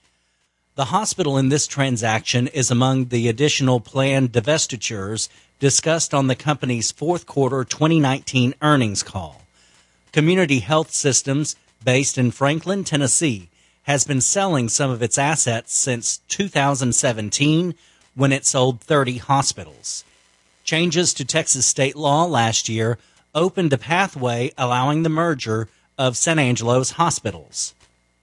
The hospital in this transaction is among the additional planned divestitures discussed on the company's fourth quarter twenty nineteen earnings call. Community Health Systems, based in Franklin, Tennessee, has been selling some of its assets since two thousand seventeen, when it sold thirty hospitals. Changes to Texas state law last year opened a pathway allowing the merger of San Angelo's hospitals.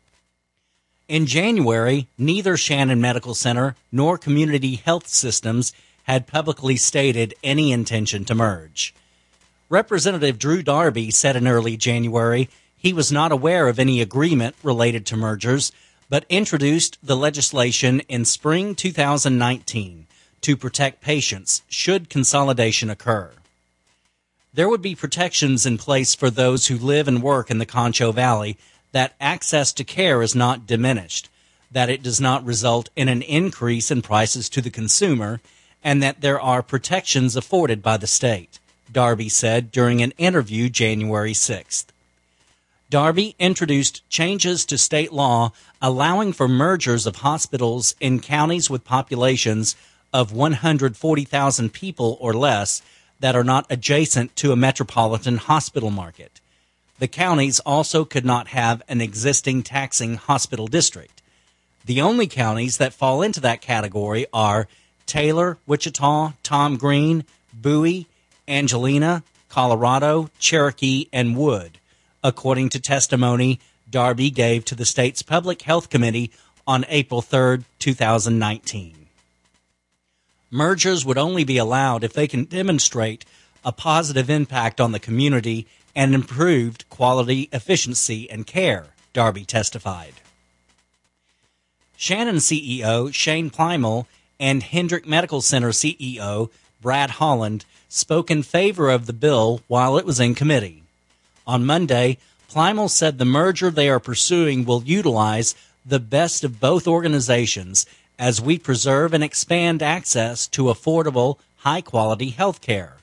In January, neither Shannon Medical Center nor Community Health Systems had publicly stated any intention to merge. Representative Drew Darby said in early January he was not aware of any agreement related to mergers, but introduced the legislation in spring two thousand nineteen to protect patients should consolidation occur. There would be protections in place for those who live and work in the Concho Valley, that access to care is not diminished, that it does not result in an increase in prices to the consumer, and that there are protections afforded by the state, Darby said during an interview January sixth. Darby introduced changes to state law allowing for mergers of hospitals in counties with populations of one hundred forty thousand people or less that are not adjacent to a metropolitan hospital market. The counties also could not have an existing taxing hospital district. The only counties that fall into that category are Taylor, Wichita, Tom Green, Bowie, Angelina, Colorado, Cherokee, and Wood, according to testimony Darby gave to the state's Public Health Committee on April third, two thousand nineteen. Mergers would only be allowed if they can demonstrate a positive impact on the community and improved quality, efficiency, and care, Darby testified. Shannon C E O Shane Plymel and Hendrick Medical Center C E O Brad Holland spoke in favor of the bill while it was in committee. On Monday, Plymel said the merger they are pursuing will utilize the best of both organizations as we preserve and expand access to affordable, high-quality health care,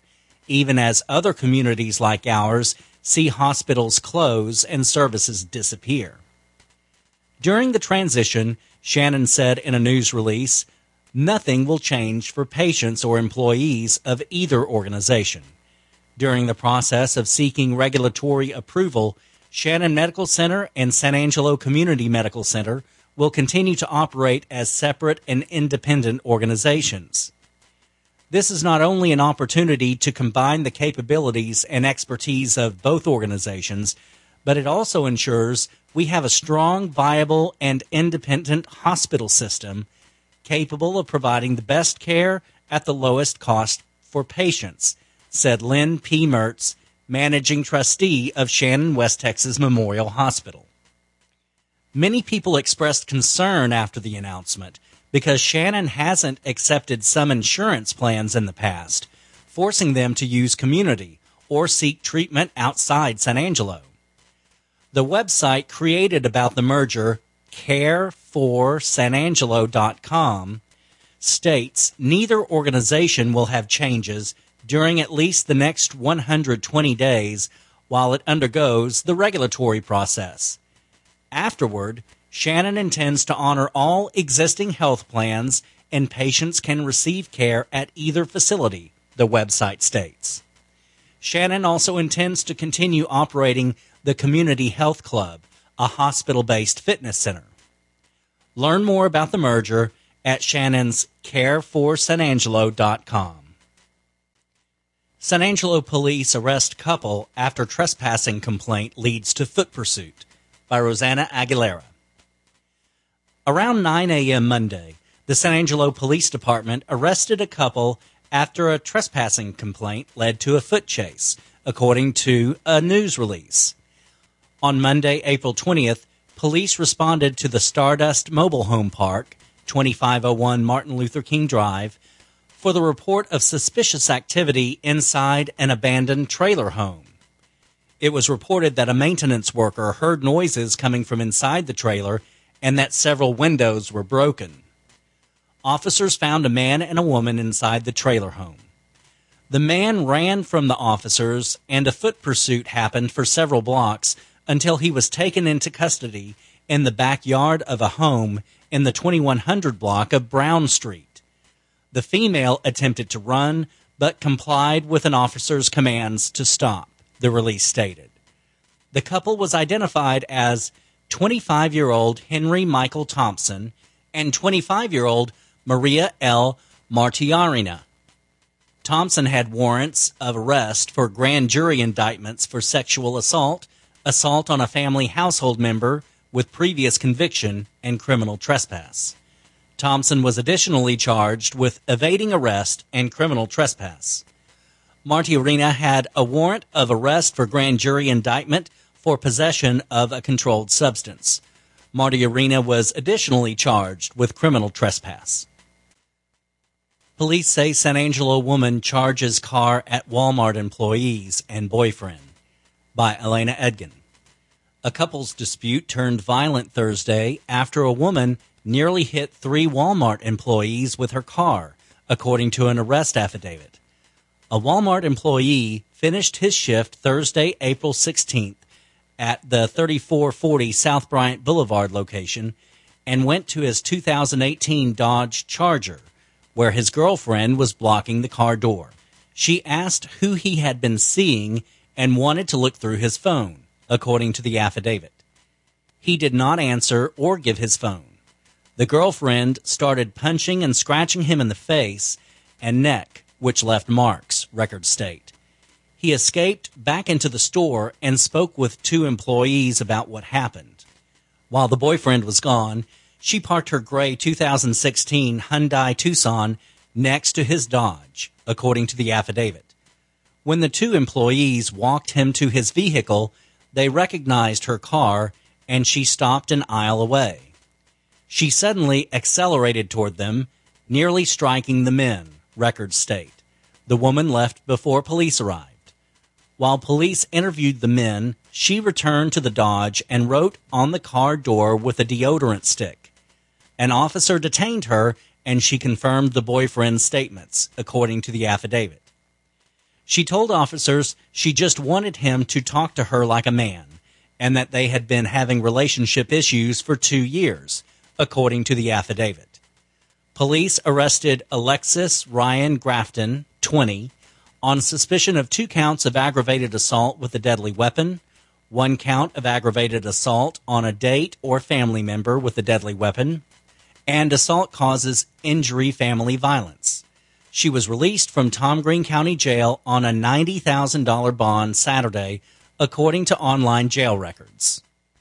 even as other communities like ours see hospitals close and services disappear. During the transition, Shannon said in a news release, nothing will change for patients or employees of either organization. During the process of seeking regulatory approval, Shannon Medical Center and San Angelo Community Medical Center will continue to operate as separate and independent organizations. This is not only an opportunity to combine the capabilities and expertise of both organizations, but it also ensures we have a strong, viable, and independent hospital system capable of providing the best care at the lowest cost for patients, said Lynn P. Mertz, managing trustee of Shannon West Texas Memorial Hospital. Many people expressed concern after the announcement because Shannon hasn't accepted some insurance plans in the past, forcing them to use community or seek treatment outside San Angelo. The website created about the merger, care for san angelo dot com, states neither organization will have changes during at least the next one hundred twenty days while it undergoes the regulatory process. Afterward, Shannon intends to honor all existing health plans and patients can receive care at either facility, the website states. Shannon also intends to continue operating the Community Health Club, a hospital-based fitness center. Learn more about the merger at Shannon's care for san angelo dot com. San Angelo police arrest couple after trespassing complaint leads to foot pursuit, by Rosanna Aguilera. Around nine a.m. Monday, the San Angelo Police Department arrested a couple after a trespassing complaint led to a foot chase, according to a news release. On Monday, April twentieth, police responded to the Stardust Mobile Home Park, twenty-five oh one Martin Luther King Drive, for the report of suspicious activity inside an abandoned trailer home. It was reported that a maintenance worker heard noises coming from inside the trailer and that several windows were broken. Officers found a man and a woman inside the trailer home. The man ran from the officers, and a foot pursuit happened for several blocks until he was taken into custody in the backyard of a home in the twenty-one hundred block of Brown Street. The female attempted to run, but complied with an officer's commands to stop, the release stated. The couple was identified as twenty-five-year-old Henry Michael Thompson and twenty-five-year-old Maria L. Martiarina. Thompson had warrants of arrest for grand jury indictments for sexual assault, assault on a family household member with previous conviction, and criminal trespass. Thompson was additionally charged with evading arrest and criminal trespass. Martiarina had a warrant of arrest for grand jury indictment for possession of a controlled substance. Martiarina was additionally charged with criminal trespass. Police say San Angelo woman charges car at Walmart employees and boyfriend, by Elena Edgin. A couple's dispute turned violent Thursday after a woman nearly hit three Walmart employees with her car, according to an arrest affidavit. A Walmart employee finished his shift Thursday, April sixteenth, at the thirty-four forty South Bryant Boulevard location and went to his two thousand eighteen Dodge Charger, where his girlfriend was blocking the car door. She asked who he had been seeing and wanted to look through his phone, according to the affidavit. He did not answer or give his phone. The girlfriend started punching and scratching him in the face and neck, which left marks, records state. He escaped back into the store and spoke with two employees about what happened. While the boyfriend was gone, she parked her gray two thousand sixteen Hyundai Tucson next to his Dodge, according to the affidavit. When the two employees walked him to his vehicle, they recognized her car, and she stopped an aisle away. She suddenly accelerated toward them, nearly striking the men, records state. The woman left before police arrived. While police interviewed the men, she returned to the Dodge and wrote on the car door with a deodorant stick. An officer detained her, and she confirmed the boyfriend's statements, according to the affidavit. She told officers she just wanted him to talk to her like a man, and that they had been having relationship issues for two years, according to the affidavit. Police arrested Alexis Ryan Grafton, twenty, on suspicion of two counts of aggravated assault with a deadly weapon, one count of aggravated assault on a date or family member with a deadly weapon, and assault causes injury family violence. She was released from Tom Green County Jail on a ninety thousand dollars bond Saturday, according to online jail records.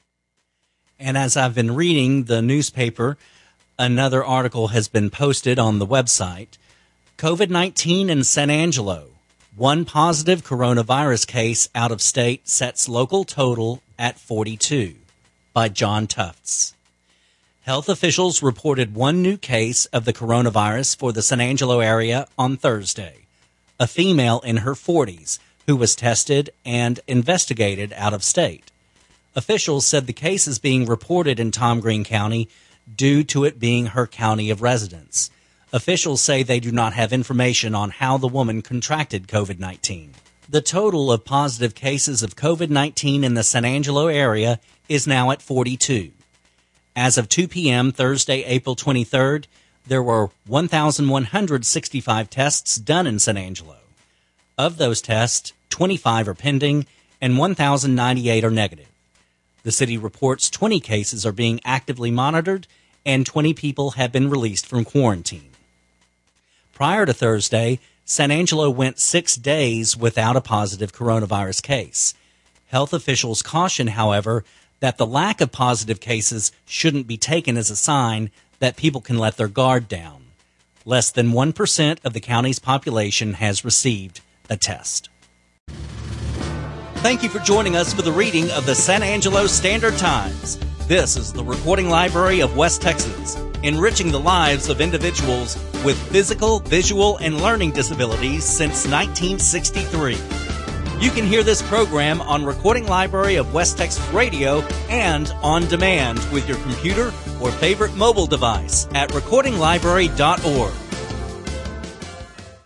And as I've been reading the newspaper, another article has been posted on the website. COVID nineteen in San Angelo. One positive coronavirus case out of state sets local total at forty-two, by John Tufts. Health officials reported one new case of the coronavirus for the San Angelo area on Thursday, a female in her forties who was tested and investigated out of state. Officials said the case is being reported in Tom Green County due to it being her county of residence. Officials say they do not have information on how the woman contracted COVID nineteen. The total of positive cases of COVID nineteen in the San Angelo area is now at forty-two. As of two p.m. Thursday, April twenty-third, there were one thousand one hundred sixty-five tests done in San Angelo. Of those tests, twenty-five are pending and one thousand ninety-eight are negative. The city reports twenty cases are being actively monitored and twenty people have been released from quarantine. Prior to Thursday, San Angelo went six days without a positive coronavirus case. Health officials caution, however, that the lack of positive cases shouldn't be taken as a sign that people can let their guard down. Less than one percent of the county's population has received a test. Thank you for joining us for the reading of the San Angelo Standard Times. This is the Recording Library of West Texas, enriching the lives of individuals with physical, visual, and learning disabilities since nineteen sixty-three. You can hear this program on Recording Library of West Texas Radio and on demand with your computer or favorite mobile device at recording library dot org.